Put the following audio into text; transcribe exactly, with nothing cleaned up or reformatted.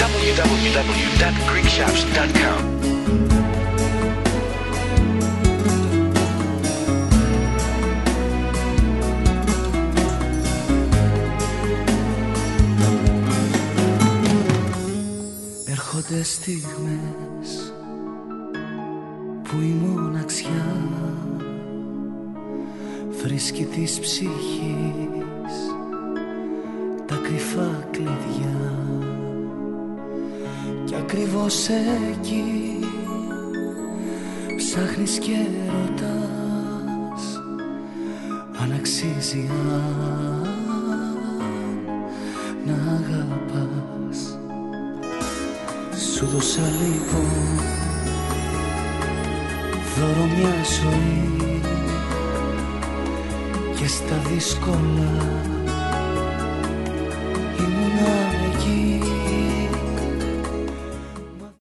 double-u double-u double-u dot greek shops dot com. Έρχονται στιγμές που η μοναξιά βρίσκει της ψυχής τα κρυφά κλειδιά κι ακριβώς εκεί ψάχνεις και ρωτάς αν αξίζει να αγαπάς. Σου δώσα λοιπόν δώρο μια ζωή και στα δύσκολα ήμουνα